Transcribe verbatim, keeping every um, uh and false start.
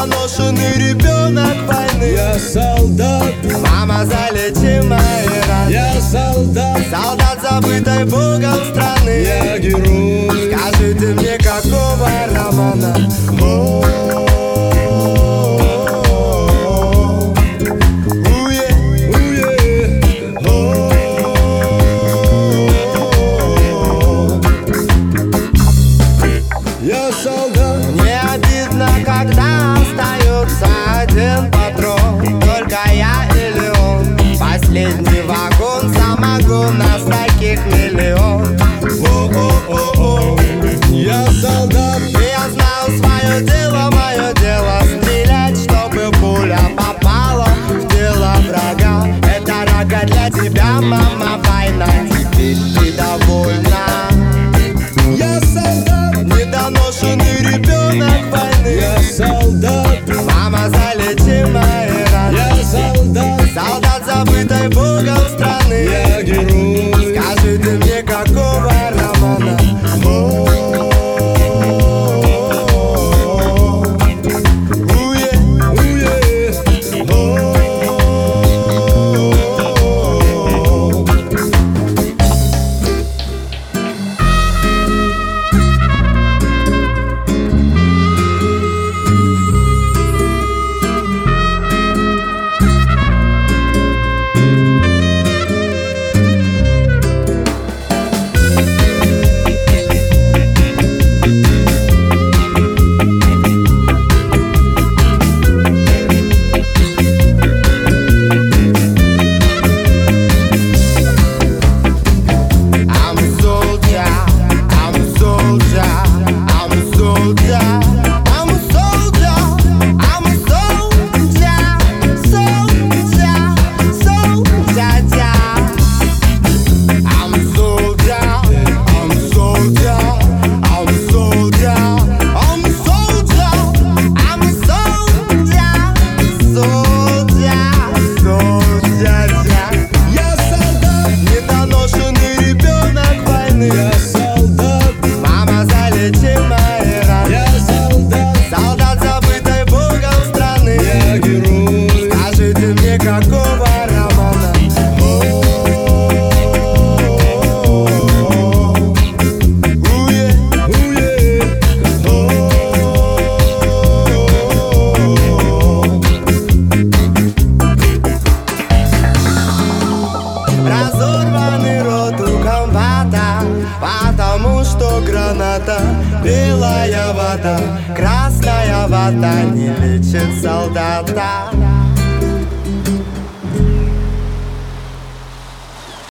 Недоношенный ребенок войны. Я солдат, Мама, залечи мои раны. я солдат, Солдат забытой Богом страны. я герой. Скажите мне, какого романа? О, уе, Уе, о. я солдат, Мне обидно, когда остается один патрон. Только я или он. Последний вагон, самогон, нас таких миллион. О-о-о-о. я солдат, И я знаю свое дело, мое дело стрелять, чтобы пуля попала в тело врага. Это рога для тебя, мама, война. Теперь ты довольна. я солдат, Недоношенный ребенок войны. я солдат, Мама, залечи мои раны. я солдат, Солдат забытой Богом страны. я герой. Скажите мне, какого романа? О, уе, Уе, о. I'm a soldier, I'm a soldier, I'm a soldier, I'm a soldier, I'm a soldier, soldier, soldier. I'm a soldier, I'm a soldier, I'm a soldier, I'm a soldier, I'm a soldier, soldier, soldier. я солдат, Недоношенный ребенок войны. я солдат, Мама, залечи мои раны. я солдат, Солдат забытой Богом страны. я герой. Скажите мне, какого романа? О, уе, Уе, о. Разорванный рот у комбата, потому что граната, белая вода, красная вода не лечит солдата.